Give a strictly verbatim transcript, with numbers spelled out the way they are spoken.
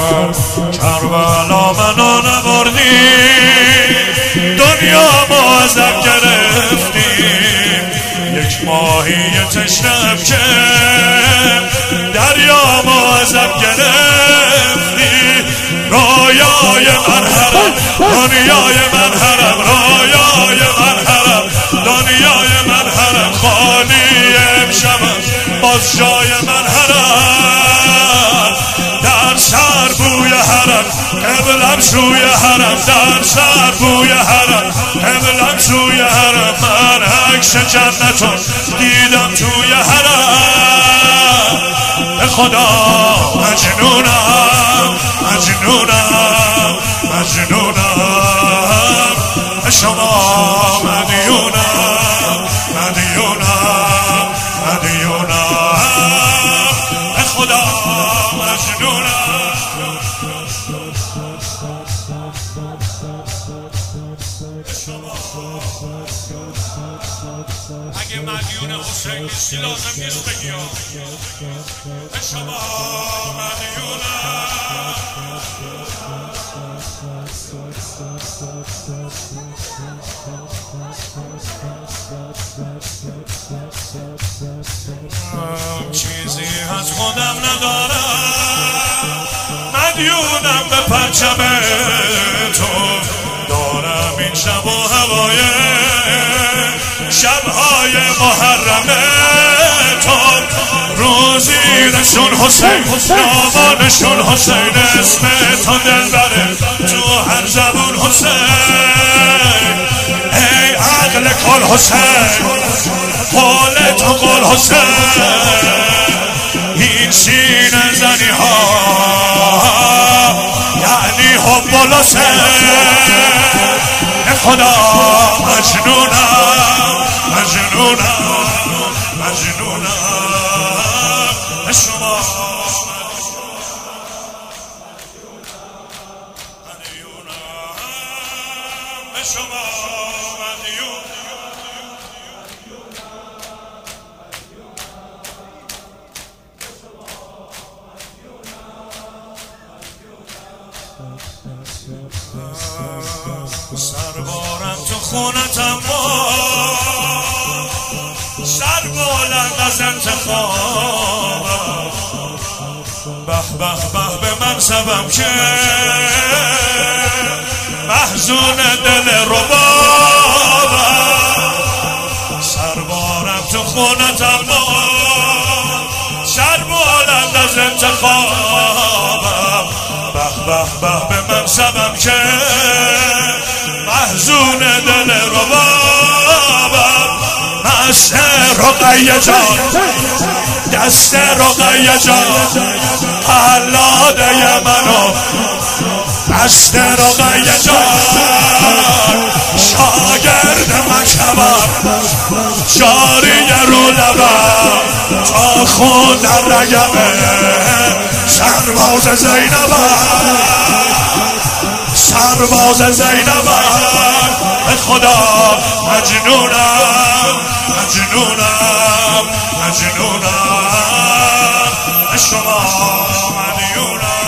کربلا منو نبردی، دنیا ما ازم گرفتی. یک ماهی تشنم که دریا ما ازم گرفتی. رویای من حرم، دنیای من حرم، رویای من حرم، دنیای من حرم. خالی امشبم باز جای من حرم. در سر بوی حرم، قبلم سوی حرم. در سر بوی حرم، قبلم سوی حرم. من عکس جنتو دیدم توی حرم. به خدا مجنونم، مجنونم، مجنونم. به شما مدیونم، مدیونم، مدیونم. به خدا مجنونم. اگه مدیون حسین نیستی لازم نیست بگیم به شما مدیونم. چیزی از خودم ندارم، مدیونم به پرچم تو. دارم این شب و هوای شبهای محرم تو. روزی رسون حسین، نامانشون حسین. اسم تو دلبره تو هر زبون حسین. ای عقل کل حسین، قول تو قول حسین. این سینه زنی ها یعنی حب الحسین. خدا مجنونم، مجنونم، مجنونم. به شما مدیونم، به شما مدیونم. سربارم تو خونتم با سر بلند از انتخابم. به به به به منصبم که محزون دل ربابم. سربارم تو خونتم با سر بلند از انتخابم. به به به به منصبم که محزون دل ربابم. مست رقیه جان، دست رقیه جان، قلاده منو دست رقیه جان. شاگرد مکتبم جاری رو لبم تا خون در رگمه. سرباز زینبم، سرباز زینبم. به خدا مجنونم، مجنونم، مجنونم. به شما مدیونم.